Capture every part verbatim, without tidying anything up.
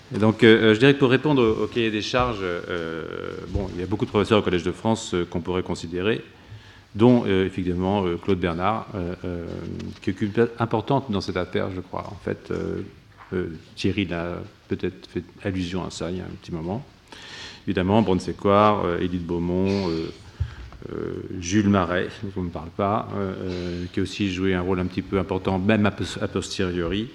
Et donc, euh, je dirais que pour répondre au, au cahier des charges, euh, bon, il y a beaucoup de professeurs au Collège de France euh, qu'on pourrait considérer, dont euh, effectivement euh, Claude Bernard, euh, euh, qui occupe une place importante dans cette affaire, je crois. En fait, euh, euh, Thierry a peut-être fait allusion à ça il y a un petit moment. Évidemment, Brun-Séquard, euh, Édith Beaumont, euh, euh, Jules Marais, dont on ne parle pas, euh, qui a aussi joué un rôle un petit peu important, même a posteriori.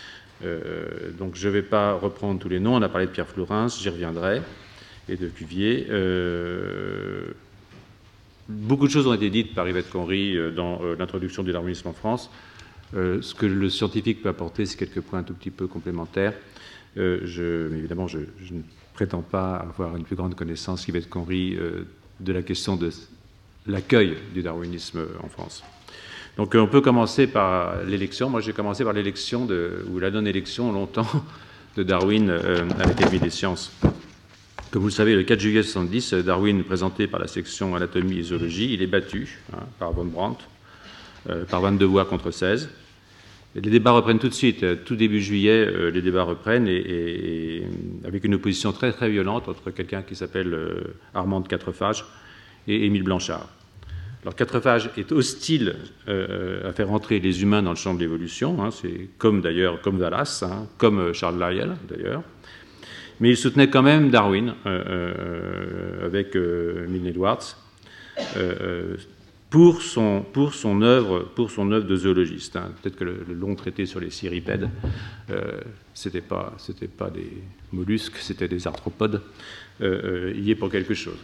Euh, donc je ne vais pas reprendre tous les noms, on a parlé de Pierre Flourens, j'y reviendrai, et de Cuvier. Euh, beaucoup de choses ont été dites par Yvette Conry dans euh, l'introduction du darwinisme en France. Euh, ce que le scientifique peut apporter, c'est quelques points un tout petit peu complémentaires. Euh, je, mais évidemment, je, je ne prétends pas avoir une plus grande connaissance qu'Yvette Conry euh, de la question de l'accueil du darwinisme en France. Donc on peut commencer par l'élection. Moi j'ai commencé par l'élection, ou la non-élection longtemps, de Darwin euh, à l'Académie des sciences. Comme vous le savez, le quatre juillet soixante-dix, Darwin, présenté par la section anatomie et zoologie, il est battu hein, par von Brandt, euh, par vingt-deux voix contre seize. Et les débats reprennent tout de suite. Tout début juillet, euh, les débats reprennent, et, et, et avec une opposition très très violente entre quelqu'un qui s'appelle euh, Armand de Quatrefages et Émile Blanchard. Alors, Quatrefages est hostile euh, à faire entrer les humains dans le champ de l'évolution, hein, c'est comme d'ailleurs, comme Wallace, hein, comme Charles Lyell d'ailleurs, mais il soutenait quand même Darwin euh, euh, avec euh, Milne Edwards euh, pour son pour son œuvre pour son œuvre de zoologiste. Hein. Peut-être que le, le long traité sur les cirripèdes, euh, c'était pas c'était pas des mollusques, c'était des arthropodes. Euh, euh, il y est pour quelque chose.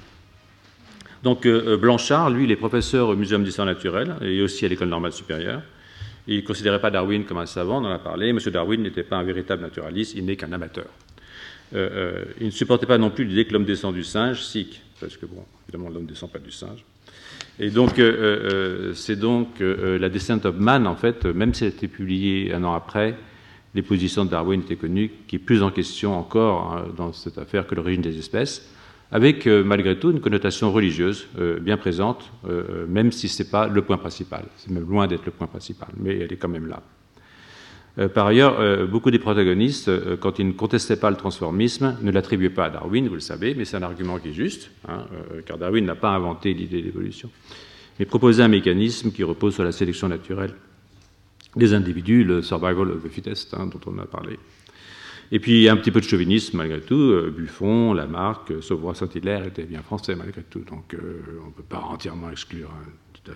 Donc euh, Blanchard, lui, il est professeur au Muséum d'histoire naturelle et aussi à l'École normale supérieure. Il ne considérait pas Darwin comme un savant, on en a parlé. M. Darwin n'était pas un véritable naturaliste, il n'est qu'un amateur. Euh, euh, il ne supportait pas non plus l'idée que l'homme descend du singe, sikh, parce que, bon, évidemment, l'homme ne descend pas du singe. Et donc, euh, euh, c'est donc euh, la Descent of Man, en fait, même si elle a été publiée un an après, les positions de Darwin étaient connues, qui est plus en question encore hein, dans cette affaire que l'origine des espèces, avec euh, malgré tout une connotation religieuse euh, bien présente, euh, même si ce n'est pas le point principal. C'est même loin d'être le point principal, mais elle est quand même là. Euh, par ailleurs, euh, beaucoup des protagonistes, euh, quand ils ne contestaient pas le transformisme, ne l'attribuaient pas à Darwin, vous le savez, mais c'est un argument qui est juste, hein, euh, car Darwin n'a pas inventé l'idée d'évolution, mais proposait un mécanisme qui repose sur la sélection naturelle des individus, le survival of the fittest, hein, dont on a parlé. Et puis, il y a un petit peu de chauvinisme, malgré tout. Euh, Buffon, Lamarck, Sauveur, Saint-Hilaire étaient bien français, malgré tout. Donc, euh, on ne peut pas entièrement exclure. Hein, tout à...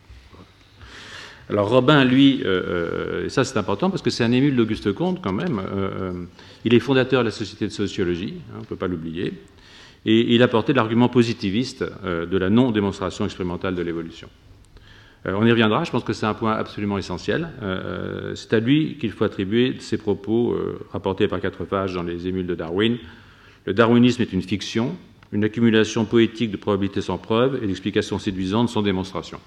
Alors, Robin, lui, euh, et ça c'est important, parce que c'est un émule d'Auguste Comte, quand même. Euh, il est fondateur de la Société de sociologie, hein, on ne peut pas l'oublier. Et il apportait l'argument positiviste euh, de la non-démonstration expérimentale de l'évolution. On y reviendra, je pense que c'est un point absolument essentiel. Euh, c'est à lui qu'il faut attribuer ces propos euh, rapportés par Quatrefages dans les émules de Darwin. Le darwinisme est une fiction, une accumulation poétique de probabilités sans preuve et d'explications séduisantes sans démonstration.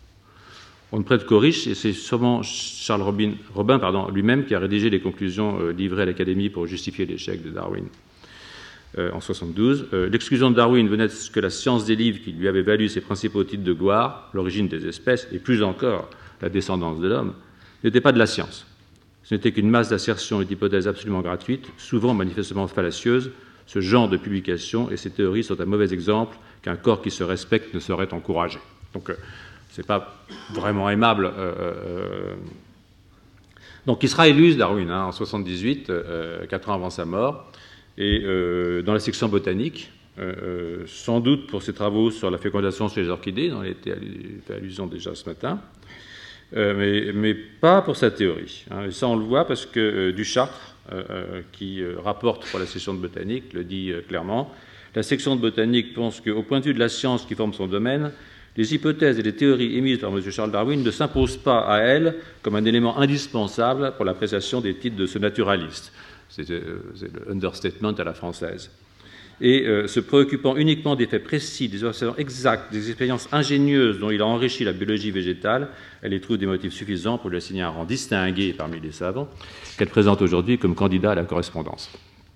On ne prête qu'aux riches, et c'est sûrement Charles Robin, Robin pardon, lui-même qui a rédigé les conclusions euh, livrées à l'Académie pour justifier l'échec de Darwin. Euh, en soixante-douze. Euh, l'exclusion de Darwin venait de ce que la science des livres qui lui avait valu ses principaux titres de gloire, l'origine des espèces et plus encore la descendance de l'homme, n'était pas de la science. Ce n'était qu'une masse d'assertions et d'hypothèses absolument gratuites, souvent manifestement fallacieuses. Ce genre de publications et ces théories sont un mauvais exemple qu'un corps qui se respecte ne saurait encourager. Donc, euh, ce n'est pas vraiment aimable. Euh, euh, donc, il sera élu, Darwin, hein, en soixante-dixhuit, euh, quatre ans avant sa mort. Et euh, dans la section botanique, euh, sans doute pour ses travaux sur la fécondation chez les orchidées, dont il a été fait allusion déjà ce matin, euh, mais, mais pas pour sa théorie. Hein. Et ça, on le voit parce que euh, Duchartre, euh, qui euh, rapporte pour la section de botanique, le dit euh, clairement. La section de botanique pense qu'au point de vue de la science qui forme son domaine, les hypothèses et les théories émises par M. Charles Darwin ne s'imposent pas à elle comme un élément indispensable pour l'appréciation des titres de ce naturaliste. C'est le understatement à la française. Et euh, se préoccupant uniquement des faits précis, des observations exactes, des expériences ingénieuses dont il a enrichi la biologie végétale, elle y trouve des motifs suffisants pour lui assigner un rang distingué parmi les savants qu'elle présente aujourd'hui comme candidat à la correspondance.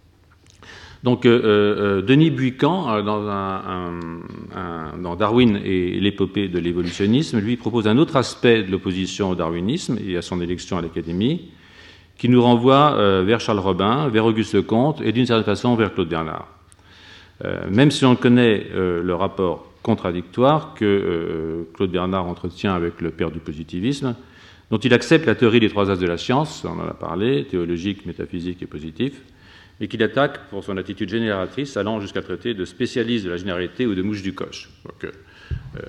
Donc, euh, euh, Denis Buican, dans, un, un, un, dans Darwin et l'épopée de l'évolutionnisme, lui propose un autre aspect de l'opposition au darwinisme et à son élection à l'Académie. qui nous renvoie euh, vers Charles Robin, vers Auguste Comte et d'une certaine façon vers Claude Bernard. Euh, même si on connaît euh, le rapport contradictoire que euh, Claude Bernard entretient avec le père du positivisme, dont il accepte la théorie des trois axes de la science, on en a parlé, théologique, métaphysique et positif, et qu'il attaque pour son attitude génératrice, allant jusqu'à traiter de spécialiste de la généralité ou de mouche du coche. Donc, euh,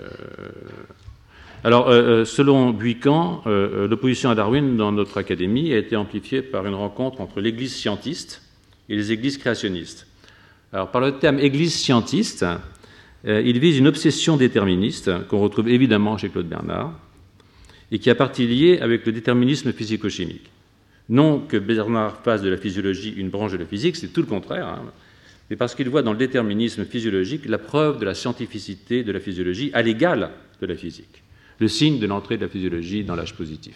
alors, euh, selon Buican, euh, l'opposition à Darwin dans notre académie a été amplifiée par une rencontre entre l'Église scientiste et les Églises créationnistes. Alors, par le terme Église scientiste, euh, il vise une obsession déterministe qu'on retrouve évidemment chez Claude Bernard et qui a partie liée avec le déterminisme physico-chimique. Non que Bernard fasse de la physiologie une branche de la physique, c'est tout le contraire, hein, mais parce qu'il voit dans le déterminisme physiologique la preuve de la scientificité de la physiologie à l'égal de la physique, le signe de l'entrée de la physiologie dans l'âge positif.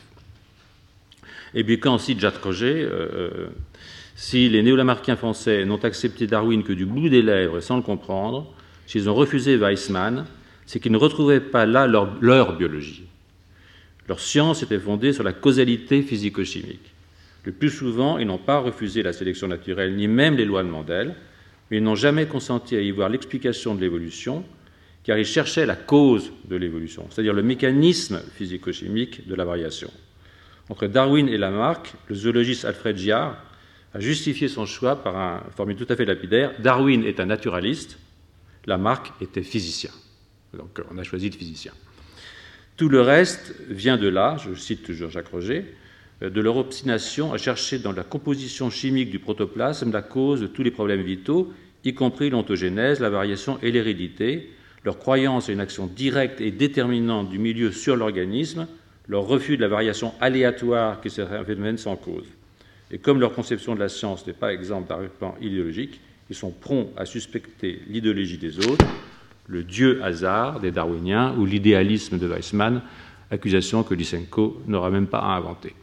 Et puis quand cite Jacques Roger, euh, si les néo-lamarckiens français n'ont accepté Darwin que du bout des lèvres et sans le comprendre, s'ils ont refusé Weissmann, c'est qu'ils ne retrouvaient pas là leur, leur biologie. Leur science était fondée sur la causalité physico-chimique. Le plus souvent, ils n'ont pas refusé la sélection naturelle, ni même les lois de Mendel, mais ils n'ont jamais consenti à y voir l'explication de l'évolution, car ils cherchaient la cause de l'évolution, c'est-à-dire le mécanisme physico-chimique de la variation. Entre Darwin et Lamarck, le zoologiste Alfred Giard a justifié son choix par une formule tout à fait lapidaire. Darwin est un naturaliste, Lamarck était physicien. Donc on a choisi le physicien. Tout le reste vient de là, je cite toujours Jacques Roger, de leur obstination à chercher dans la composition chimique du protoplasme la cause de tous les problèmes vitaux, y compris l'ontogénèse, la variation et l'hérédité, leur croyance à une action directe et déterminante du milieu sur l'organisme, leur refus de la variation aléatoire qui serait un phénomène sans cause. Et comme leur conception de la science n'est pas exemple d'arrière-plan idéologique, ils sont prompts à suspecter l'idéologie des autres, le dieu hasard des darwiniens ou l'idéalisme de Weissmann, accusation que Lysenko n'aura même pas à inventer.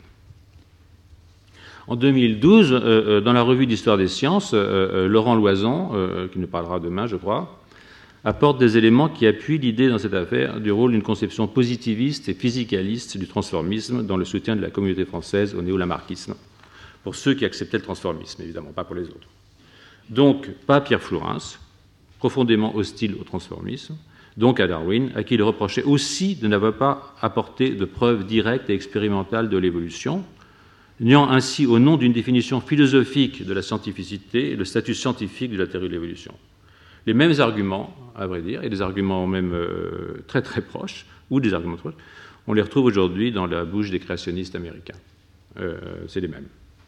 En deux mille douze, euh, dans la revue d'Histoire des sciences, euh, Laurent Loison, euh, qui nous parlera demain, je crois, apporte des éléments qui appuient l'idée dans cette affaire du rôle d'une conception positiviste et physicaliste du transformisme dans le soutien de la communauté française au néo-lamarckisme, pour ceux qui acceptaient le transformisme, évidemment, pas pour les autres. Donc, pas Pierre Flourens, profondément hostile au transformisme, donc à Darwin, à qui il reprochait aussi de n'avoir pas apporté de preuves directes et expérimentales de l'évolution, niant ainsi au nom d'une définition philosophique de la scientificité le statut scientifique de la théorie de l'évolution. Les mêmes arguments, à vrai dire, et des arguments même euh, très très proches, ou des arguments proches, on les retrouve aujourd'hui dans la bouche des créationnistes américains. Euh, c'est les mêmes.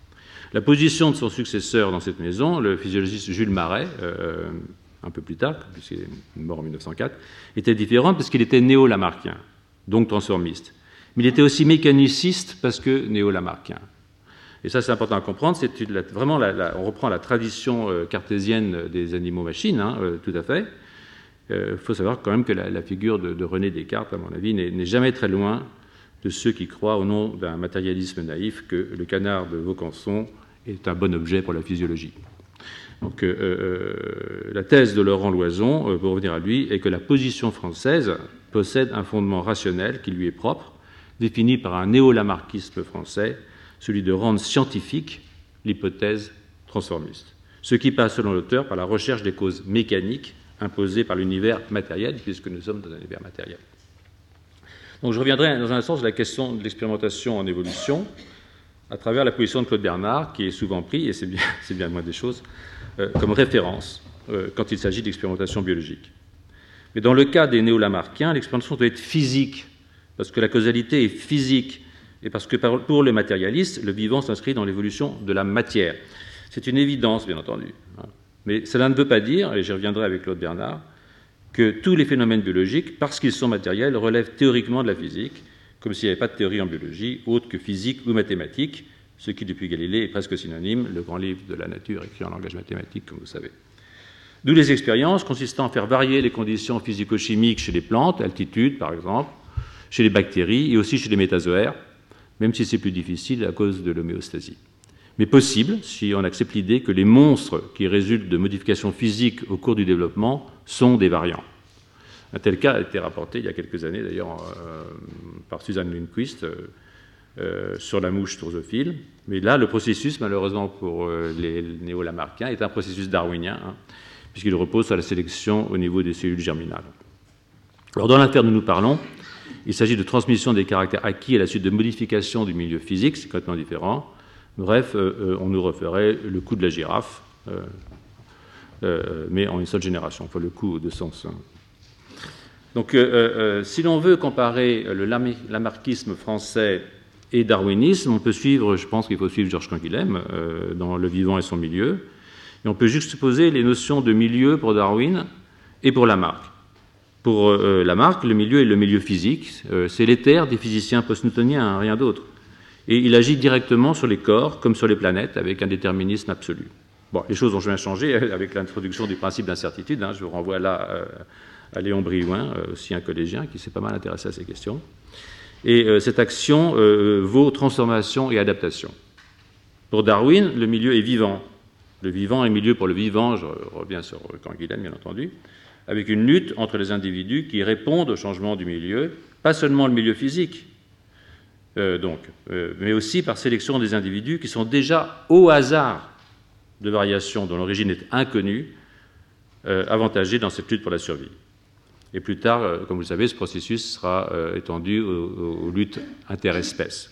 La position de son successeur dans cette maison, le physiologiste Jules Marais, euh, un peu plus tard, puisqu'il est mort en mille neuf cent quatre, était différente parce qu'il était néo-lamarckien, donc transformiste. Mais il était aussi mécaniciste parce que néo-lamarckien. Et ça, c'est important à comprendre. C'est la, vraiment, la, la, on reprend la tradition euh, cartésienne des animaux-machines, hein, euh, tout à fait. Il euh, faut savoir quand même que la, la figure de, de René Descartes, à mon avis, n'est jamais très loin de ceux qui croient, au nom d'un matérialisme naïf, que le canard de Vaucanson est un bon objet pour la physiologie. Donc, euh, euh, la thèse de Laurent Loison, euh, pour revenir à lui, est que la position française possède un fondement rationnel qui lui est propre, défini par un néo-lamarckisme français, celui de rendre scientifique l'hypothèse transformiste. Ce qui passe, selon l'auteur, par la recherche des causes mécaniques imposées par l'univers matériel, puisque nous sommes dans un univers matériel. Donc je reviendrai dans un sens à la question de l'expérimentation en évolution, à travers la position de Claude Bernard, qui est souvent pris, et c'est bien, c'est bien loin des choses, euh, comme référence euh, quand il s'agit d'expérimentation biologique. Mais dans le cas des néo-lamarckiens, l'expérimentation doit être physique, parce que la causalité est physique, et parce que pour les matérialistes, le vivant s'inscrit dans l'évolution de la matière. C'est une évidence, bien entendu. Mais cela ne veut pas dire, et j'y reviendrai avec Claude Bernard, que tous les phénomènes biologiques, parce qu'ils sont matériels, relèvent théoriquement de la physique, comme s'il n'y avait pas de théorie en biologie, autre que physique ou mathématique, ce qui, depuis Galilée, est presque synonyme, le grand livre de la nature écrit en langage mathématique, comme vous savez. D'où les expériences consistant à faire varier les conditions physico-chimiques chez les plantes, altitude par exemple, chez les bactéries et aussi chez les métazoaires, même si c'est plus difficile à cause de l'homéostasie. Mais possible si on accepte l'idée que les monstres qui résultent de modifications physiques au cours du développement sont des variants. Un tel cas a été rapporté il y a quelques années, d'ailleurs, euh, par Suzanne Lundquist, euh, euh, sur la mouche toursophile. Mais là, le processus, malheureusement pour euh, les néo-lamarckiens, est un processus darwinien, hein, puisqu'il repose sur la sélection au niveau des cellules germinales. Alors, dans l'affaire dont nous parlons, il s'agit de transmission des caractères acquis à la suite de modifications du milieu physique, c'est complètement différent. Bref, euh, on nous referait le coup de la girafe, euh, euh, mais en une seule génération, enfin le coup de sens. Hein. Donc, euh, euh, si l'on veut comparer le lamarckisme français et darwinisme, on peut suivre, je pense qu'il faut suivre Georges Canguilhem euh, dans Le vivant et son milieu, et on peut juxtaposer les notions de milieu pour Darwin et pour Lamarck. Pour euh, Lamarck, le milieu est le milieu physique, euh, c'est l'éther des physiciens post-newtoniens, hein, rien d'autre. Et il agit directement sur les corps comme sur les planètes avec un déterminisme absolu. Bon, les choses ont bien changé avec l'introduction du principe d'incertitude, hein, je vous renvoie là euh, à Léon Brillouin, euh, aussi un collégien qui s'est pas mal intéressé à ces questions. Et euh, cette action euh, vaut transformation et adaptation. Pour Darwin, le milieu est vivant. Le vivant est milieu pour le vivant, je reviens sur Canguilhem bien entendu, avec une lutte entre les individus qui répondent au changement du milieu, pas seulement le milieu physique, euh, donc, euh, mais aussi par sélection des individus qui sont déjà au hasard de variations dont l'origine est inconnue, euh, avantagés dans cette lutte pour la survie. Et plus tard, euh, comme vous le savez, ce processus sera euh, étendu aux, aux luttes interespèces.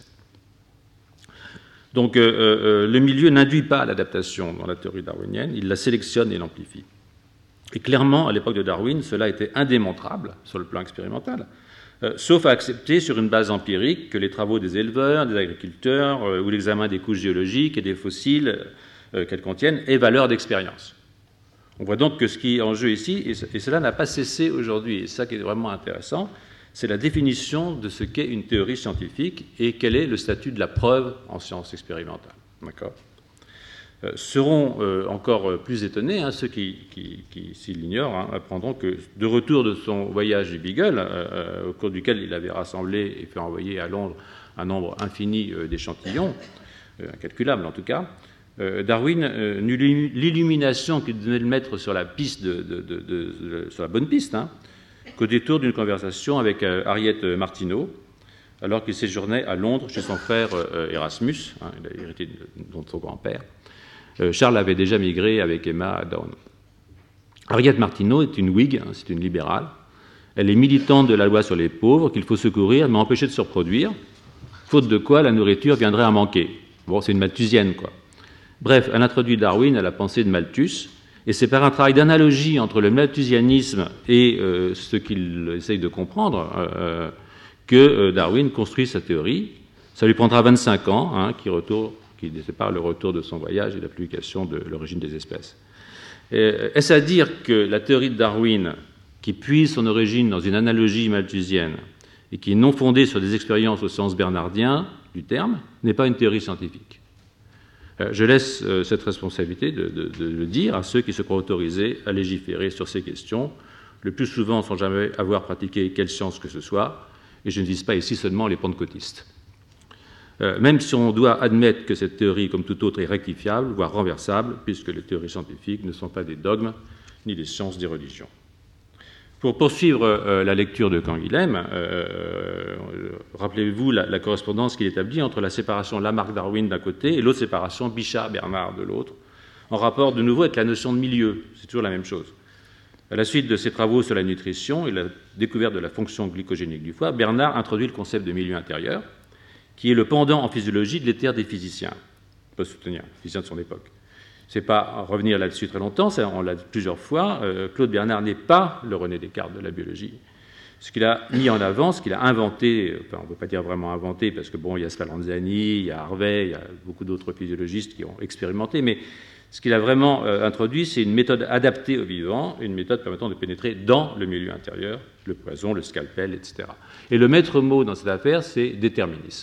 Donc, euh, euh, le milieu n'induit pas l'adaptation dans la théorie darwinienne, il la sélectionne et l'amplifie. Et clairement, à l'époque de Darwin, cela était indémontrable sur le plan expérimental, euh, sauf à accepter sur une base empirique que les travaux des éleveurs, des agriculteurs euh, ou l'examen des couches géologiques et des fossiles euh, qu'elles contiennent aient valeur d'expérience. On voit donc que ce qui est en jeu ici, et cela n'a pas cessé aujourd'hui, et c'est ça qui est vraiment intéressant, c'est la définition de ce qu'est une théorie scientifique et quel est le statut de la preuve en sciences expérimentales. D'accord ? Euh, seront euh, encore plus étonnés, hein, ceux qui, qui, qui s'ils l'ignorent, hein, apprendront que de retour de son voyage du Beagle, euh, au cours duquel il avait rassemblé et fait envoyer à Londres un nombre infini euh, d'échantillons, euh, incalculable en tout cas, euh, Darwin euh, n'eut l'illumination qui devait le mettre sur la piste, de, de, de, de, de, sur la bonne piste, hein, qu'au détour d'une conversation avec euh, Harriet Martineau, alors qu'il séjournait à Londres chez son frère euh, Erasmus, hein, il a hérité de, de son grand-père. Charles avait déjà migré avec Emma à Down. Harriet Martineau est une Whig, hein, c'est une libérale. Elle est militante de la loi sur les pauvres, qu'il faut secourir, mais empêcher de se reproduire, faute de quoi la nourriture viendrait à manquer. Bon, c'est une malthusienne, quoi. Bref, elle introduit Darwin à la pensée de Malthus, et c'est par un travail d'analogie entre le malthusianisme et euh, ce qu'il essaye de comprendre euh, que Darwin construit sa théorie. Ça lui prendra vingt-cinq ans, hein, qui retourne qui sépare le retour de son voyage et la publication de l'origine des espèces. Est-ce à dire que la théorie de Darwin, qui puise son origine dans une analogie malthusienne et qui est non fondée sur des expériences au sens bernardien du terme, n'est pas une théorie scientifique? Je laisse cette responsabilité de, de, de le dire à ceux qui se croient autorisés à légiférer sur ces questions, le plus souvent sans jamais avoir pratiqué quelle science que ce soit, et je ne vise pas ici seulement les pentecôtistes. Euh, même si on doit admettre que cette théorie, comme toute autre, est rectifiable, voire renversable, puisque les théories scientifiques ne sont pas des dogmes, ni des sciences des religions. Pour poursuivre euh, la lecture de Canguilhem, euh, rappelez-vous la, la correspondance qu'il établit entre la séparation Lamarck-Darwin d'un côté et l'autre séparation Bichat-Bernard de l'autre, en rapport de nouveau avec la notion de milieu, c'est toujours la même chose. À la suite de ses travaux sur la nutrition et la découverte de la fonction glycogénique du foie, Bernard introduit le concept de milieu intérieur, qui est le pendant en physiologie de l'éther des physiciens, post-newtoniens, physiciens de son époque. Ce n'est pas revenir là-dessus très longtemps, ça, on l'a dit plusieurs fois, euh, Claude Bernard n'est pas le René Descartes de la biologie. Ce qu'il a mis en avant, ce qu'il a inventé, enfin, on ne peut pas dire vraiment inventé, parce que bon, il y a Spallanzani, il y a Harvey, il y a beaucoup d'autres physiologistes qui ont expérimenté, mais ce qu'il a vraiment euh, introduit, c'est une méthode adaptée au vivant, une méthode permettant de pénétrer dans le milieu intérieur, le poison, le scalpel, et cetera. Et le maître mot dans cette affaire, c'est déterminisme.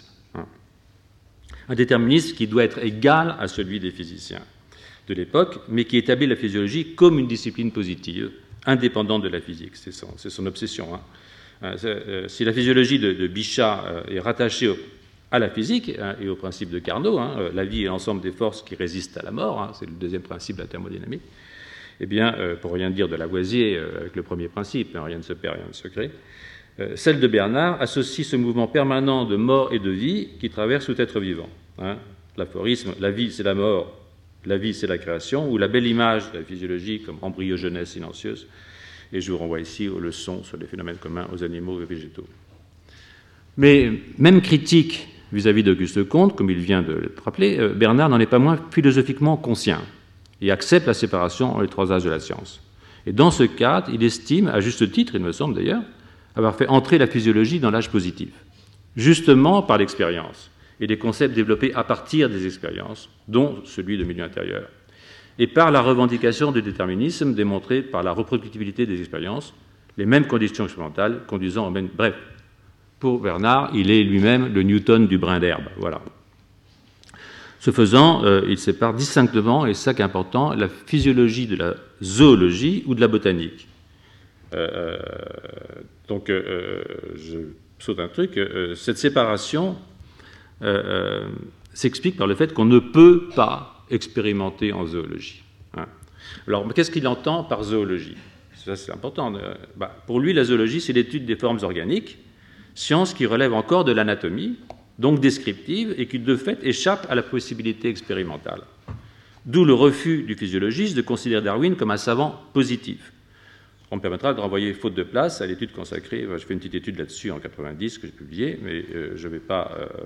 Un déterminisme qui doit être égal à celui des physiciens de l'époque, mais qui établit la physiologie comme une discipline positive, indépendante de la physique. C'est son, c'est son obsession. Hein. Euh, si la physiologie de, de Bichat euh, est rattachée au, à la physique hein, et au principe de Carnot, hein, euh, la vie est l'ensemble des forces qui résistent à la mort, hein, c'est le deuxième principe de la thermodynamique, eh bien, euh, pour rien dire de Lavoisier, euh, avec le premier principe, hein, rien ne se perd, rien ne se crée, Euh, celle de Bernard associe ce mouvement permanent de mort et de vie qui traverse tout être vivant. Hein. L'aphorisme « la vie c'est la mort, la vie c'est la création » ou la belle image de la physiologie comme embryogenèse silencieuse. Et je vous renvoie ici aux leçons sur les phénomènes communs aux animaux et aux végétaux. Mais même critique vis-à-vis d'Auguste Comte, comme il vient de le rappeler, euh, Bernard n'en est pas moins philosophiquement conscient et accepte la séparation entre les trois âges de la science. Et dans ce cadre, il estime, à juste titre, il me semble d'ailleurs, avoir fait entrer la physiologie dans l'âge positif, justement par l'expérience et les concepts développés à partir des expériences, dont celui de milieu intérieur, et par la revendication du déterminisme démontré par la reproductibilité des expériences, les mêmes conditions expérimentales conduisant au même... Bref, pour Bernard, il est lui-même le Newton du brin d'herbe. Voilà. Ce faisant, euh, il sépare distinctement, et c'est ça qui est important, la physiologie de la zoologie ou de la botanique. Euh, donc, euh, je saute un truc. Euh, cette séparation euh, euh, s'explique par le fait qu'on ne peut pas expérimenter en zoologie. Hein. Alors, qu'est-ce qu'il entend par zoologie? Ça, c'est important. Euh, bah, pour lui, la zoologie, c'est l'étude des formes organiques, science qui relève encore de l'anatomie, donc descriptive, et qui, de fait, échappe à la possibilité expérimentale. D'où le refus du physiologiste de considérer Darwin comme un savant positif. On me permettra de renvoyer, faute de place, à l'étude consacrée. Je fais une petite étude là-dessus en quatre-vingt-dix que j'ai publiée, mais euh, je ne vais pas euh,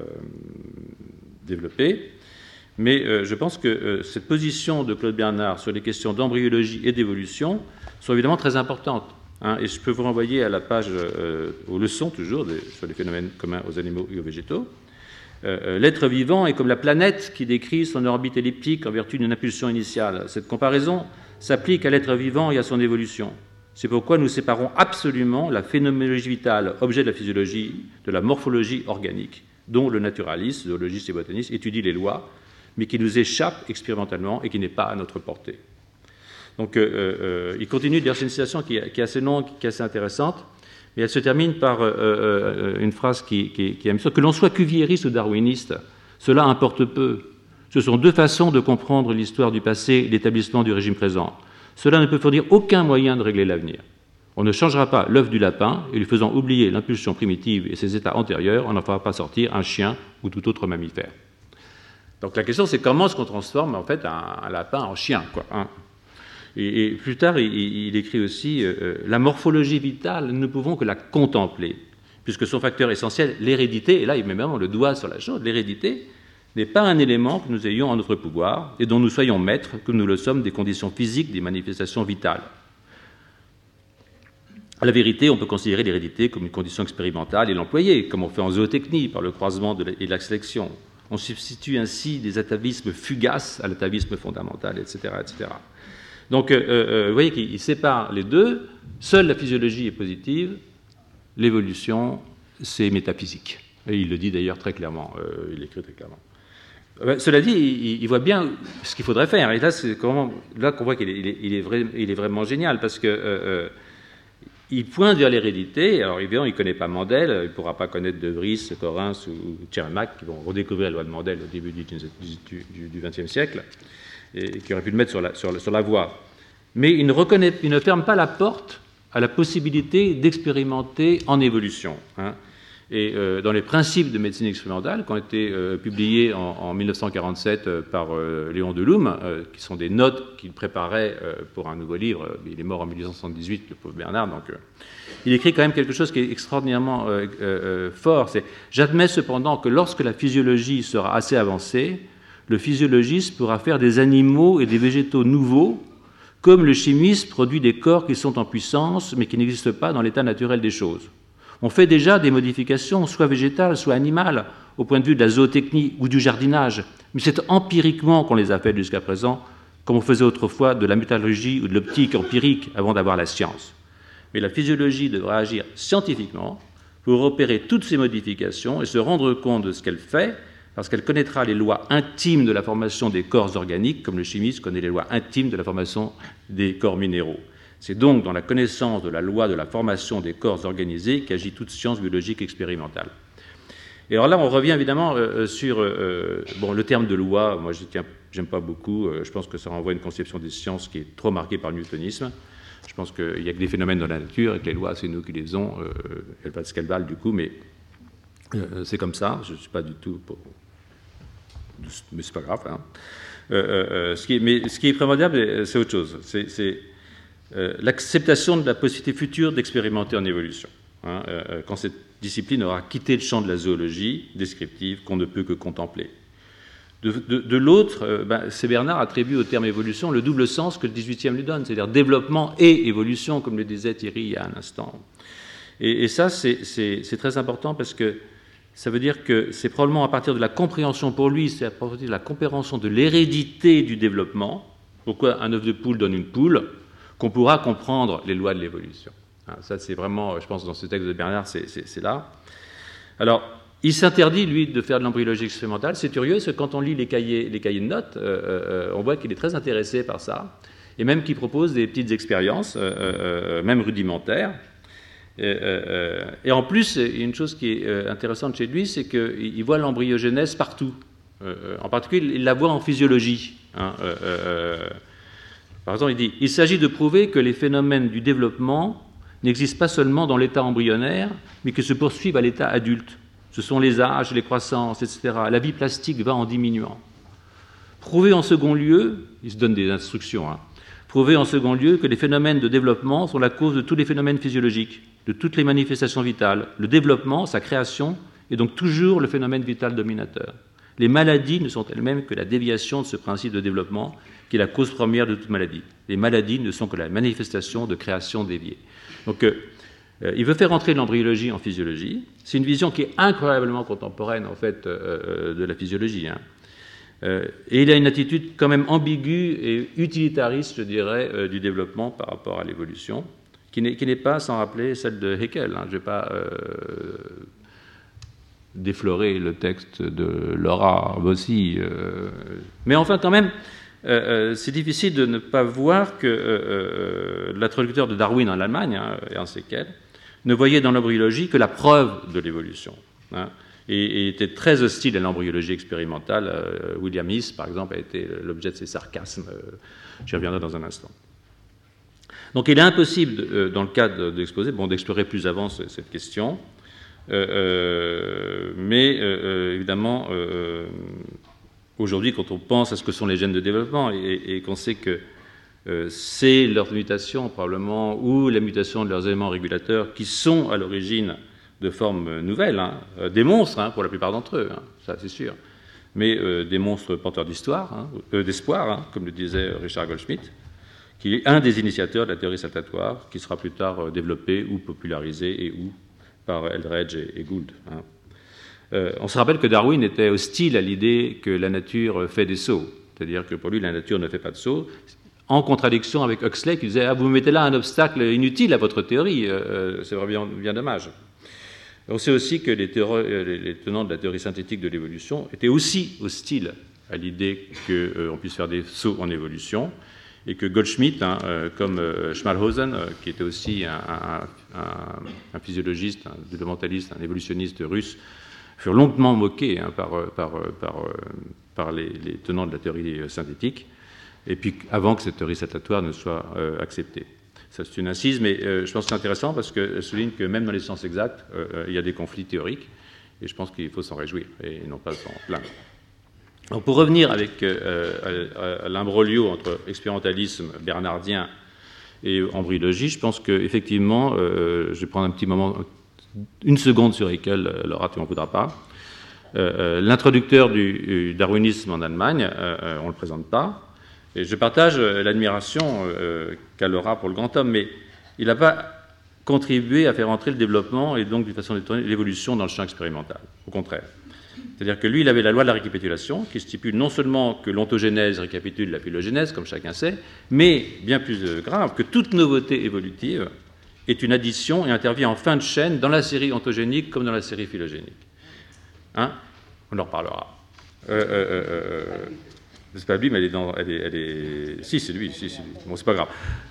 développer. Mais euh, je pense que euh, cette position de Claude Bernard sur les questions d'embryologie et d'évolution sont évidemment très importantes. Hein, et je peux vous renvoyer à la page, euh, aux leçons toujours, des, sur les phénomènes communs aux animaux et aux végétaux. Euh, L'être vivant est comme la planète qui décrit son orbite elliptique en vertu d'une impulsion initiale. Cette comparaison s'applique à l'être vivant et à son évolution. C'est pourquoi nous séparons absolument la phénoménologie vitale, objet de la physiologie, de la morphologie organique, dont le naturaliste, zoologiste et botaniste étudie les lois, mais qui nous échappe expérimentalement et qui n'est pas à notre portée. Donc, euh, euh, il continue, d'ailleurs, c'est une citation qui est, qui est assez longue, qui est assez intéressante, mais elle se termine par euh, euh, une phrase qui, qui, qui est amusante. Que l'on soit cuviériste ou darwiniste, cela importe peu. Ce sont deux façons de comprendre l'histoire du passé et l'établissement du régime présent. Cela ne peut fournir aucun moyen de régler l'avenir. On ne changera pas l'œuf du lapin et lui faisant oublier l'impulsion primitive et ses états antérieurs, on n'en fera pas sortir un chien ou tout autre mammifère. Donc la question, c'est comment est-ce qu'on transforme en fait un, un lapin en chien, quoi, hein. Et, et plus tard, il, il écrit aussi euh, « La morphologie vitale, nous ne pouvons que la contempler, puisque son facteur essentiel, l'hérédité, et là il met même le doigt sur la chose, l'hérédité n'est pas un élément que nous ayons en notre pouvoir et dont nous soyons maîtres, comme nous le sommes des conditions physiques des manifestations vitales. À la vérité, on peut considérer l'hérédité comme une condition expérimentale et l'employer, comme on fait en zootechnie, par le croisement de la, et de la sélection. On substitue ainsi des atavismes fugaces à l'atavisme fondamental, et cetera, et cetera. Donc, euh, euh, vous voyez qu'il sépare les deux. Seule la physiologie est positive, l'évolution, c'est métaphysique. Et il le dit d'ailleurs très clairement, euh, il l'écrit très clairement. Euh, cela dit, il, il voit bien ce qu'il faudrait faire. Et là, c'est comment, là qu'on voit qu'il est, il est, il est, vrai, il est vraiment génial, parce que euh, euh, il pointe vers l'hérédité. Alors, évidemment, il ne connaît pas Mendel, il ne pourra pas connaître De Vries, Correns ou Tchermak, qui vont redécouvrir la loi de Mendel au début du vingtième siècle, et qui aurait pu le mettre sur la, sur la, sur la voie. Mais il ne, reconnaît, il ne ferme pas la porte à la possibilité d'expérimenter en évolution. Hein. Et euh, dans les principes de médecine expérimentale, qui ont été euh, publiés en, en mille neuf cent quarante-sept euh, par euh, Léon Deloum, euh, qui sont des notes qu'il préparait euh, pour un nouveau livre, il est mort en mille huit cent soixante-dix-huit, le pauvre Bernard, donc euh, il écrit quand même quelque chose qui est extraordinairement euh, euh, fort. C'est « J'admets cependant que lorsque la physiologie sera assez avancée, le physiologiste pourra faire des animaux et des végétaux nouveaux, comme le chimiste produit des corps qui sont en puissance, mais qui n'existent pas dans l'état naturel des choses. On fait déjà des modifications, soit végétales, soit animales, au point de vue de la zootechnie ou du jardinage, mais c'est empiriquement qu'on les a faites jusqu'à présent, comme on faisait autrefois de la métallurgie ou de l'optique empirique avant d'avoir la science. Mais la physiologie devra agir scientifiquement pour opérer toutes ces modifications et se rendre compte de ce qu'elle fait, parce qu'elle connaîtra les lois intimes de la formation des corps organiques, comme le chimiste connaît les lois intimes de la formation des corps minéraux. C'est donc dans la connaissance de la loi de la formation des corps organisés qu'agit toute science biologique expérimentale. Et alors là, on revient évidemment euh, sur euh, bon, le terme de loi. Moi, je n'aime pas beaucoup. Euh, je pense que ça renvoie à une conception des sciences qui est trop marquée par le newtonisme. Je pense qu'il n'y a que des phénomènes dans la nature et que les lois, c'est nous qui les ont. Euh, elles valent ce qu'elles valent, du coup, mais euh, c'est comme ça. Je ne suis pas du tout pour... Mais c'est pas grave. Hein. Euh, euh, ce qui est, mais ce qui est primordial, c'est autre chose. C'est euh, l'acceptation de la possibilité future d'expérimenter en évolution. Hein, euh, quand cette discipline aura quitté le champ de la zoologie descriptive qu'on ne peut que contempler. De, de, de l'autre, euh, ben, c'est Bernard attribue au terme évolution le double sens que le dix-huitième lui donne, c'est-à-dire développement et évolution, comme le disait Thierry il y a un instant. Et, et ça, c'est très important parce que ça veut dire que c'est probablement à partir de la compréhension, pour lui, c'est à partir de la compréhension de l'hérédité du développement, pourquoi un œuf de poule donne une poule, qu'on pourra comprendre les lois de l'évolution. Hein, ça, c'est vraiment, je pense, dans ce texte de Bernard, c'est là. Alors, il s'interdit, lui, de faire de l'embryologie expérimentale. C'est curieux, parce que quand on lit les cahiers, les cahiers de notes, euh, euh, on voit qu'il est très intéressé par ça, et même qu'il propose des petites expériences, euh, euh, même rudimentaires. Euh, euh, et en plus, une chose qui est euh, intéressante chez lui, c'est qu'il voit l'embryogenèse partout. Euh, en particulier, il la voit en physiologie. Hein, euh, euh, par exemple, il dit « Il s'agit de prouver que les phénomènes du développement n'existent pas seulement dans l'état embryonnaire, mais que se poursuivent à l'état adulte. Ce sont les âges, les croissances, et cetera. La vie plastique va en diminuant. Prouver en second lieu, il se donne des instructions, hein, prouver en second lieu que les phénomènes de développement sont la cause de tous les phénomènes physiologiques, de toutes les manifestations vitales. Le développement, sa création, est donc toujours le phénomène vital dominateur. Les maladies ne sont elles-mêmes que la déviation de ce principe de développement qui est la cause première de toute maladie. Les maladies ne sont que la manifestation de création déviée. Donc, euh, euh, il veut faire entrer l'embryologie en physiologie. C'est une vision qui est incroyablement contemporaine, en fait, euh, de la physiologie. Hein. Euh, et il a une attitude quand même ambiguë et utilitariste, je dirais, euh, du développement par rapport à l'évolution, qui n'est pas, sans rappeler, celle de Haeckel. Hein. Je ne vais pas euh, déflorer le texte de Laura Bossi. Euh, mais enfin, quand même, euh, c'est difficile de ne pas voir que euh, l'introducteur de Darwin en Allemagne, hein, Ernst Haeckel, ne voyait dans l'embryologie que la preuve de l'évolution. Hein. Et, et était très hostile à l'embryologie expérimentale. Euh, William Hiss, par exemple, a été l'objet de ses sarcasmes. Euh, J'y reviendrai dans un instant. Donc il est impossible, euh, dans le cadre d'exposer, bon, d'explorer plus avant cette question, euh, euh, mais euh, évidemment, euh, aujourd'hui, quand on pense à ce que sont les gènes de développement et, et qu'on sait que euh, c'est leur mutation probablement, ou la mutation de leurs éléments régulateurs qui sont à l'origine de formes nouvelles, hein, euh, des monstres hein, pour la plupart d'entre eux, hein, ça c'est sûr, mais euh, des monstres porteurs d'histoire, hein, euh, d'espoir, hein, comme le disait Richard Goldschmidt, qui est un des initiateurs de la théorie saltatoire, qui sera plus tard euh, développée ou popularisée et où par Eldredge et, et Gould. Hein. Euh, on se rappelle que Darwin était hostile à l'idée que la nature fait des sauts, c'est-à-dire que pour lui la nature ne fait pas de sauts, en contradiction avec Huxley qui disait ah, vous mettez là un obstacle inutile à votre théorie, euh, c'est vraiment bien dommage. On sait aussi que les, les tenants de la théorie synthétique de l'évolution étaient aussi hostiles à l'idée qu'on euh, puisse faire des sauts en évolution, et que Goldschmidt, hein, euh, comme euh, Schmalhausen, euh, qui était aussi un, un, un, un physiologiste, un développementaliste, un évolutionniste russe, furent longuement moqués hein, par, par, par, par les, les tenants de la théorie synthétique, et puis avant que cette théorie saltatoire ne soit euh, acceptée. Ça, c'est une incise, mais euh, je pense que c'est intéressant parce qu'elle souligne que même dans les sciences exactes, euh, il y a des conflits théoriques, et je pense qu'il faut s'en réjouir, et non pas s'en plaindre. Donc, pour revenir avec euh, à, à l'imbroglio entre expérimentalisme bernardien et embryologie, je pense qu'effectivement, euh, je vais prendre un petit moment, une seconde sur lesquelles Laura, tu n'en voudras pas. Euh, L'introducteur du, du darwinisme en Allemagne, euh, on ne le présente pas. Et je partage l'admiration euh, qu'a Laura pour le grand homme, mais il n'a pas contribué à faire entrer le développement et donc d'une façon détournée l'évolution dans le champ expérimental. Au contraire. C'est-à-dire que lui, il avait la loi de la récapitulation qui stipule non seulement que l'ontogénèse récapitule la phylogénèse, comme chacun sait, mais, bien plus grave, que toute nouveauté évolutive est une addition et intervient en fin de chaîne dans la série ontogénique comme dans la série phylogénique. Hein? On en reparlera. Euh, euh, euh, c'est pas lui, mais elle est dans... Elle est, elle est... Si, c'est lui, si, c'est lui. Bon, c'est pas grave.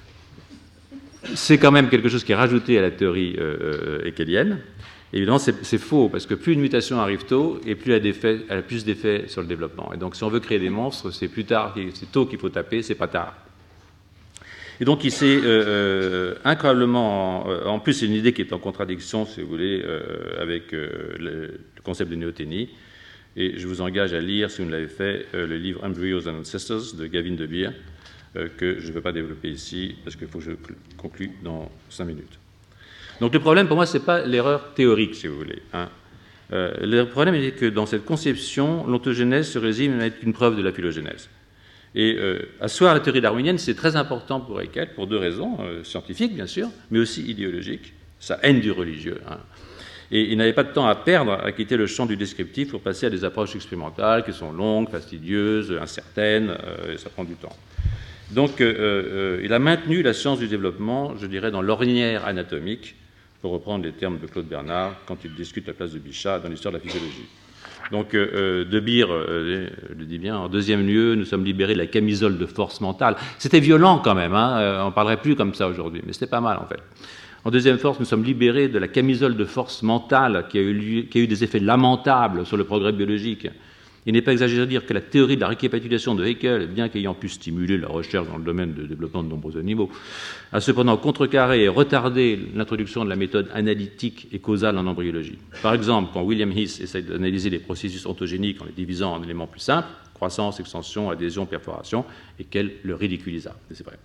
C'est quand même quelque chose qui est rajouté à la théorie euh, haeckelienne. Évidemment, c'est faux, parce que plus une mutation arrive tôt, et plus elle a, elle a plus d'effets sur le développement. Et donc, si on veut créer des monstres, c'est plus tard, c'est tôt qu'il faut taper, c'est pas tard. Et donc, il s'est euh, incroyablement... En, en plus, c'est une idée qui est en contradiction, si vous voulez, euh, avec euh, le, le concept de néothénie. Et je vous engage à lire, si vous ne l'avez fait, euh, le livre Embryos and Ancestors de Gavin De Beer, euh, que je ne veux pas développer ici, parce qu'il faut que je conclue dans cinq minutes. Donc, le problème, pour moi, ce n'est pas l'erreur théorique, si vous voulez. Hein. Euh, le problème est que dans cette conception, l'ontogénèse se résume à être une preuve de la phylogénèse. Et euh, asseoir la théorie darwinienne, c'est très important pour Haeckel, pour deux raisons, euh, scientifiques bien sûr, mais aussi idéologiques, sa haine du religieux. Hein. Et il n'avait pas de temps à perdre à quitter le champ du descriptif pour passer à des approches expérimentales qui sont longues, fastidieuses, incertaines, euh, et ça prend du temps. Donc euh, euh, il a maintenu la science du développement, je dirais, dans l'ornière anatomique, pour reprendre les termes de Claude Bernard, quand il discute la place de Bichat dans l'histoire de la physiologie. Donc, euh, De Beer euh, le dit bien, en deuxième lieu, nous sommes libérés de la camisole de force mentale. C'était violent quand même, hein, euh, on ne parlerait plus comme ça aujourd'hui, mais c'était pas mal en fait. En deuxième force, nous sommes libérés de la camisole de force mentale qui a eu, lieu, qui a eu des effets lamentables sur le progrès biologique. Il n'est pas exagéré de dire que la théorie de la récapitulation de Haeckel, bien qu'ayant pu stimuler la recherche dans le domaine de développement de nombreux animaux, a cependant contrecarré et retardé l'introduction de la méthode analytique et causale en embryologie. Par exemple, quand William Heath essaie d'analyser les processus ontogéniques en les divisant en éléments plus simples, croissance, extension, adhésion, perforation, et qu'elle le ridiculisa. C'est vrai.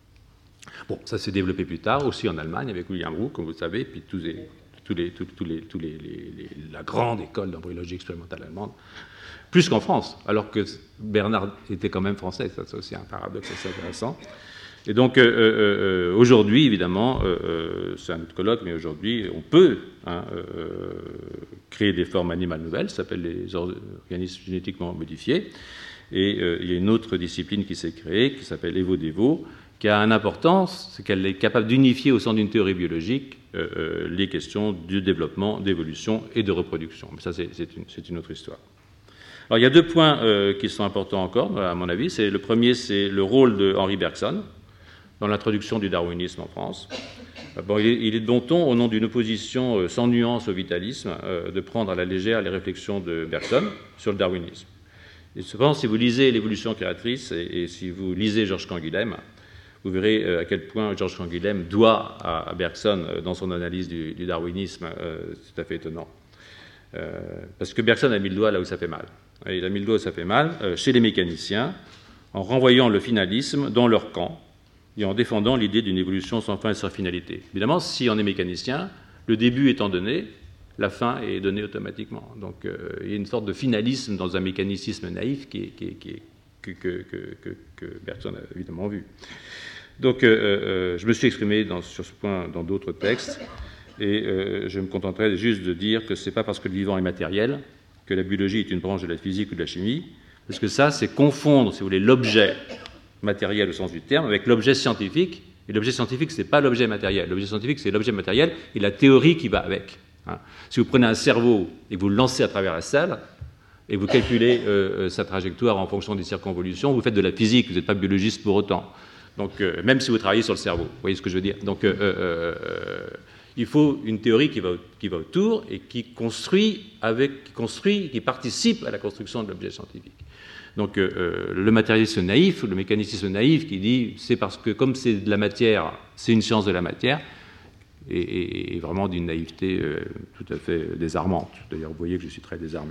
Bon, ça s'est développé plus tard, aussi en Allemagne, avec William Roux, comme vous le savez, puis tous les, tous les, tous, tous les, tous les, les, les, la grande école d'embryologie expérimentale allemande, plus qu'en France, alors que Bernard était quand même français, ça c'est aussi un paradoxe assez intéressant. Et donc, euh, euh, aujourd'hui, évidemment, euh, c'est un autre colloque, mais aujourd'hui, on peut hein, euh, créer des formes animales nouvelles, ça s'appelle les organismes génétiquement modifiés, et euh, il y a une autre discipline qui s'est créée, qui s'appelle EvoDevo, qui a une importance, c'est qu'elle est capable d'unifier au sein d'une théorie biologique euh, euh, les questions du développement, d'évolution et de reproduction. Mais ça, c'est, c'est, une, c'est une autre histoire. Alors, il y a deux points euh, qui sont importants encore, à mon avis. C'est, le premier, c'est le rôle de Henri Bergson dans l'introduction du darwinisme en France. Bon, il, est, il est de bon ton, au nom d'une opposition euh, sans nuance au vitalisme, euh, de prendre à la légère les réflexions de Bergson sur le darwinisme. Et cependant, si vous lisez l'évolution créatrice et, et si vous lisez Georges Canguilhem, vous verrez euh, à quel point Georges Canguilhem doit à, à Bergson, euh, dans son analyse du, du darwinisme, euh, c'est tout à fait étonnant. Euh, parce que Bergson a mis le doigt là où ça fait mal. Et il a mis le doigt où ça fait mal, euh, chez les mécaniciens, en renvoyant le finalisme dans leur camp et en défendant l'idée d'une évolution sans fin et sans finalité. Évidemment, si on est mécanicien, le début étant donné, la fin est donnée automatiquement. Donc euh, il y a une sorte de finalisme dans un mécanicisme naïf qui est, qui est, qui est, que, que, que, que Bergson a évidemment vu. Donc euh, euh, je me suis exprimé dans, sur ce point dans d'autres textes, et euh, je me contenterai juste de dire que ce n'est pas parce que le vivant est matériel que la biologie est une branche de la physique ou de la chimie, parce que ça, c'est confondre, si vous voulez, l'objet matériel au sens du terme avec l'objet scientifique, et l'objet scientifique, ce n'est pas l'objet matériel. L'objet scientifique, c'est l'objet matériel et la théorie qui va avec. Hein. Si vous prenez un cerveau et que vous le lancez à travers la salle, et vous calculez euh, sa trajectoire en fonction des circonvolutions, vous faites de la physique, vous n'êtes pas biologiste pour autant. Donc, euh, même si vous travaillez sur le cerveau, vous voyez ce que je veux dire. Donc, euh, euh, euh, il faut une théorie qui va, qui va autour et qui construit, avec, qui construit, qui participe à la construction de l'objet scientifique. Donc, euh, le matérialisme naïf, le mécanicisme naïf qui dit c'est parce que comme c'est de la matière, c'est une science de la matière, et, et, et vraiment d'une naïveté euh, tout à fait désarmante. D'ailleurs, vous voyez que je suis très désarmé.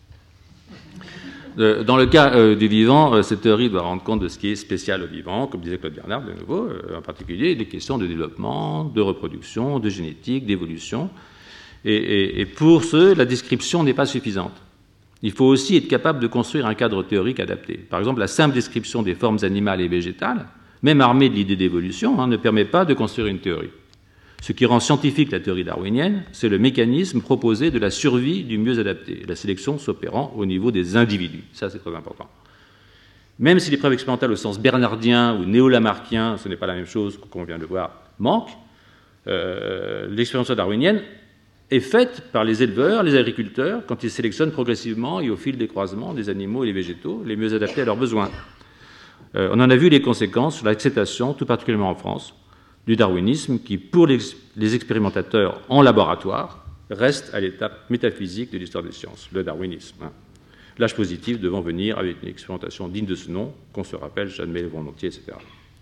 Dans le cas euh, du vivant, euh, cette théorie doit rendre compte de ce qui est spécial au vivant, comme disait Claude Bernard, de nouveau, euh, en particulier des questions de développement, de reproduction, de génétique, d'évolution. Et, et, et pour ce, la description n'est pas suffisante. Il faut aussi être capable de construire un cadre théorique adapté. Par exemple, la simple description des formes animales et végétales, même armée de l'idée d'évolution, hein, ne permet pas de construire une théorie. Ce qui rend scientifique la théorie darwinienne, c'est le mécanisme proposé de la survie du mieux adapté, la sélection s'opérant au niveau des individus. Ça, c'est très important. Même si les preuves expérimentales au sens bernardien ou néo-lamarckien, ce n'est pas la même chose qu'on vient de voir, manquent, euh, l'expérimentation darwinienne est faite par les éleveurs, les agriculteurs, quand ils sélectionnent progressivement et au fil des croisements des animaux et des végétaux les mieux adaptés à leurs besoins. Euh, on en a vu les conséquences sur l'acceptation, tout particulièrement en France, du darwinisme qui, pour les, les expérimentateurs en laboratoire, reste à l'étape métaphysique de l'histoire des sciences, le darwinisme. Hein. L'âge positif devant venir avec une expérimentation digne de ce nom, qu'on se rappelle, j'admets volontiers, et cetera.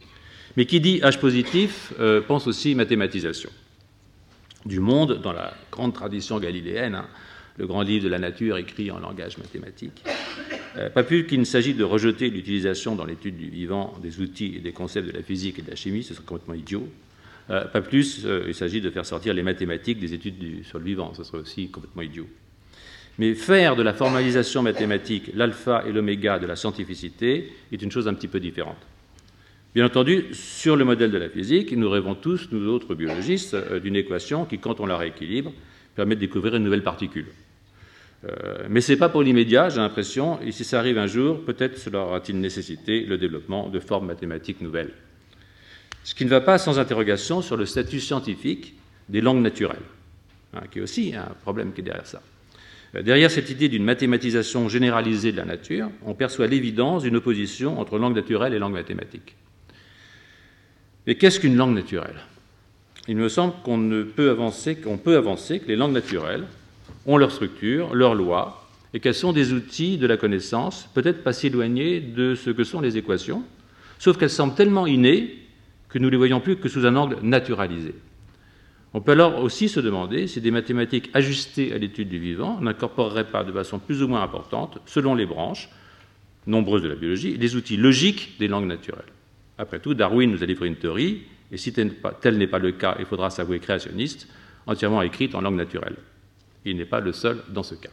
Mais qui dit H positif euh, pense aussi mathématisation du monde dans la grande tradition galiléenne, hein, le grand livre de la nature écrit en langage mathématique. Euh, pas plus qu'il ne s'agit de rejeter l'utilisation dans l'étude du vivant des outils et des concepts de la physique et de la chimie, ce serait complètement idiot. Euh, pas plus, euh, il s'agit de faire sortir les mathématiques des études du, sur le vivant, ce serait aussi complètement idiot. Mais faire de la formalisation mathématique l'alpha et l'oméga de la scientificité est une chose un petit peu différente. Bien entendu, sur le modèle de la physique, nous rêvons tous, nous autres biologistes, d'une équation qui, quand on la rééquilibre, permet de découvrir une nouvelle particule. Euh, mais ce n'est pas pour l'immédiat, j'ai l'impression, et si ça arrive un jour, peut-être cela aura-t-il nécessité le développement de formes mathématiques nouvelles. Ce qui ne va pas sans interrogation sur le statut scientifique des langues naturelles, hein, qui est aussi un problème qui est derrière ça. Derrière cette idée d'une mathématisation généralisée de la nature, on perçoit l'évidence d'une opposition entre langue naturelle et langue mathématique. Mais qu'est-ce qu'une langue naturelle? Il me semble qu'on ne peut avancer, qu'on peut avancer que les langues naturelles ont leur structure, leurs lois, et qu'elles sont des outils de la connaissance, peut-être pas si éloignés de ce que sont les équations, sauf qu'elles semblent tellement innées que nous ne les voyons plus que sous un angle naturalisé. On peut alors aussi se demander si des mathématiques ajustées à l'étude du vivant n'incorporeraient pas de façon plus ou moins importante, selon les branches nombreuses de la biologie, les outils logiques des langues naturelles. Après tout, Darwin nous a livré une théorie, et si tel n'est pas le cas, il faudra s'avouer créationniste, entièrement écrite en langue naturelle. Il n'est pas le seul dans ce cas.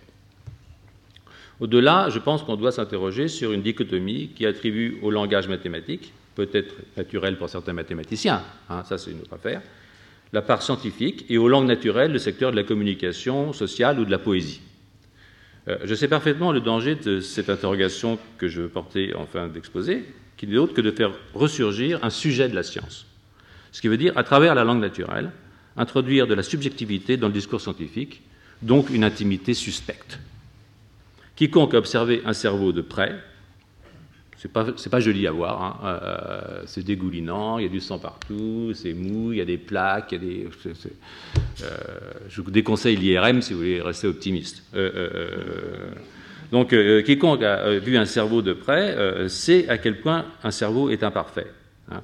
Au-delà, je pense qu'on doit s'interroger sur une dichotomie qui attribue au langage mathématique, peut-être naturel pour certains mathématiciens, hein, ça c'est une autre affaire, la part scientifique, et aux langues naturelles le secteur de la communication sociale ou de la poésie. Euh, je sais parfaitement le danger de cette interrogation que je veux porter en fin d'exposé, qui n'est autre que de faire ressurgir un sujet de la science. Ce qui veut dire, à travers la langue naturelle, introduire de la subjectivité dans le discours scientifique, donc une intimité suspecte. Quiconque a observé un cerveau de près, c'est pas, c'est pas joli à voir, hein, euh, c'est dégoulinant, il y a du sang partout, c'est mou, il y a des plaques, il y a des... C'est, c'est, euh, je vous déconseille l'I R M si vous voulez rester optimiste. Euh, euh, donc, euh, quiconque a vu un cerveau de près euh, sait à quel point un cerveau est imparfait. Hein.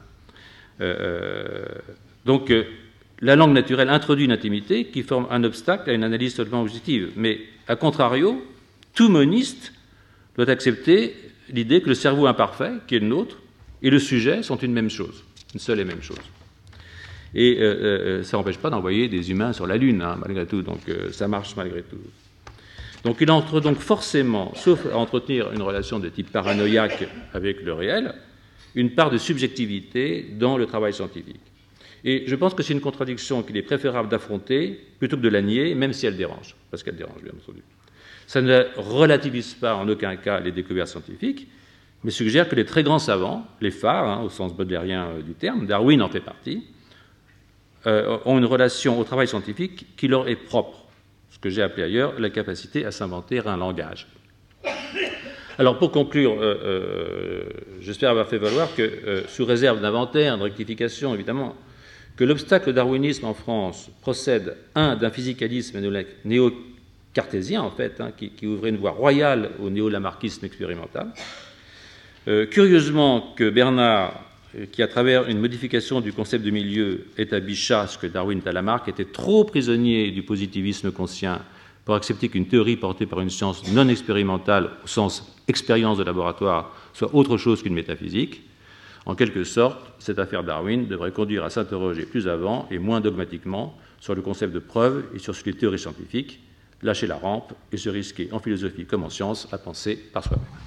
Euh, donc, euh, la langue naturelle introduit une intimité qui forme un obstacle à une analyse totalement objective. Mais, à contrario, tout moniste doit accepter l'idée que le cerveau imparfait, qui est le nôtre, et le sujet sont une même chose, une seule et même chose. Et euh, euh, ça n'empêche pas d'envoyer des humains sur la Lune, hein, malgré tout, donc euh, ça marche malgré tout. Donc il entre donc forcément, sauf à entretenir une relation de type paranoïaque avec le réel, une part de subjectivité dans le travail scientifique. Et je pense que c'est une contradiction qu'il est préférable d'affronter plutôt que de la nier, même si elle dérange, parce qu'elle dérange, bien entendu. Ça ne relativise pas en aucun cas les découvertes scientifiques, mais suggère que les très grands savants, les phares, hein, au sens baudelairien euh, du terme, Darwin en fait partie, euh, ont une relation au travail scientifique qui leur est propre, ce que j'ai appelé ailleurs la capacité à s'inventer un langage. Alors pour conclure, euh, euh, j'espère avoir fait valoir que, euh, sous réserve d'inventaire, de rectification évidemment, que l'obstacle au darwinisme en France procède, un, d'un physicalisme néo-cartésien, en fait, hein, qui, qui ouvrait une voie royale au néo-lamarckisme expérimental. Euh, curieusement que Bernard, qui à travers une modification du concept de milieu établit ce que Darwin est à Lamarck, était trop prisonnier du positivisme conscient pour accepter qu'une théorie portée par une science non expérimentale, au sens expérience de laboratoire, soit autre chose qu'une métaphysique. En quelque sorte, cette affaire Darwin devrait conduire à s'interroger plus avant et moins dogmatiquement sur le concept de preuve et sur ce qu'est théorie scientifique, lâcher la rampe et se risquer en philosophie comme en science à penser par soi-même.